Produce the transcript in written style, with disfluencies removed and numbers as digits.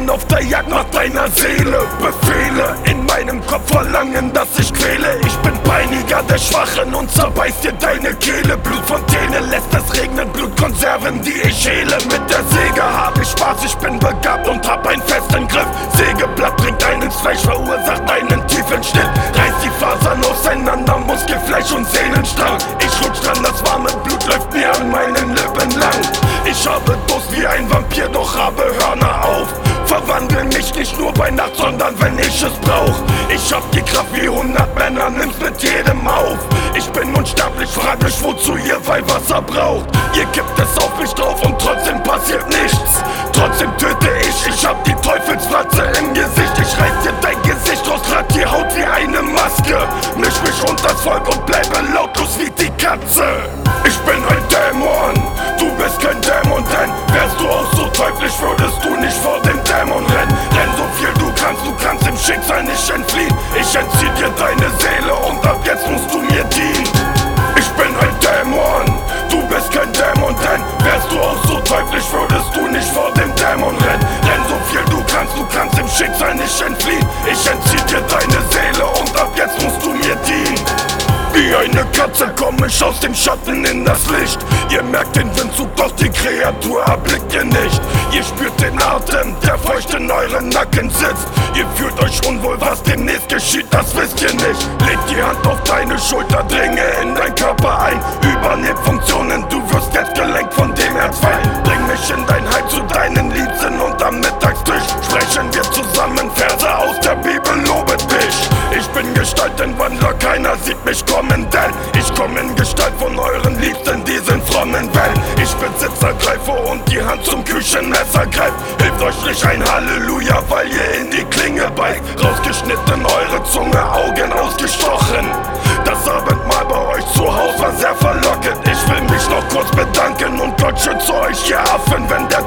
bin auf der Jagd nach deiner Seele. Befehle in meinem Kopf verlangen, dass ich quäle. Ich bin Peiniger der Schwachen und zerbeiß dir deine Kehle. Blutfontäne lässt es regnen, Blutkonserven, die ich schäle. Mit der Säge hab ich Spaß, ich bin begabt und hab einen festen Griff. Sägeblatt dringt ein ins Fleisch, verursacht einen tiefen Schnitt. Reißt die Fasern auseinander, Muskelfleisch und Sehnenstrang. Ich rutsch dran, das warme Blut läuft mir an meinen Lippen lang. Ich habe Durst wie ein Vampir, doch habe Hörner auf. Verwandle mich nicht nur bei Nacht, sondern wenn ich es brauch. Ich hab die Kraft wie 100 Männer, nimm's mit jedem auf. Ich bin unsterblich, frag mich wozu ihr Weihwasser braucht. Ihr kippt es auf mich drauf und trotzdem passiert nichts. Trotzdem töte ich hab die Teufelsfratze im Gesicht. Ich reiß dir dein Gesicht raus, trag die Haut wie eine Maske. Misch mich unters Volk und bleibe lautlos wie die Katze. Ich bin ein Dämon, du bist kein Dämon, denn wärst du auch so teuflisch, würdest du nicht vor dem Dämon rennen. Renn so viel du kannst dem Schicksal nicht entfliehen. Ich entzieh dir deine Seele und ab jetzt musst du mir dienen. Ich bin ein Dämon, du bist kein Dämon, denn wärst du auch so teuflisch, würdest du nicht vor dem Dämon rennen. Renn so viel du kannst dem Schicksal nicht entfliehen. Ich entzieh dir deine Seele und ab jetzt musst du mir dienen. Wie eine Katze komm ich aus dem Schatten in das Licht. Ihr merkt den Windzug, doch die Kreatur erblickt ihr nicht. Ihr spürt den Atem, der feucht in euren Nacken sitzt. Ihr fühlt euch unwohl, was demnächst geschieht, das wisst ihr nicht. Leg die Hand auf deine Schulter, dringe in dein Körper ein. Übernehm Funktionen, du wirst jetzt gelenkt von dem Erzfeind. Bring mich in dein Heim zu deinen Liebsten und am Mittagstisch sprechen wir zusammen Verse aus der Bibel, lobet mich. Ich bin Gestaltenwandler, keiner sieht mich kommen, denn ich komm in Gestalt von euren Liebsten, die sind frommen Wellen. Ich bin Sitzergreifer und die Hand zum Küchenmesser greift. Hilft euch nicht ein Halleluja, weil ihr in die Klinge beißt. Rausgeschnitten eure Zunge, Augen ausgestochen. Das Abendmahl bei euch zu Hause war sehr verlockend. Ich will mich noch kurz bedanken und Gott schütze euch, ihr Affen, wenn der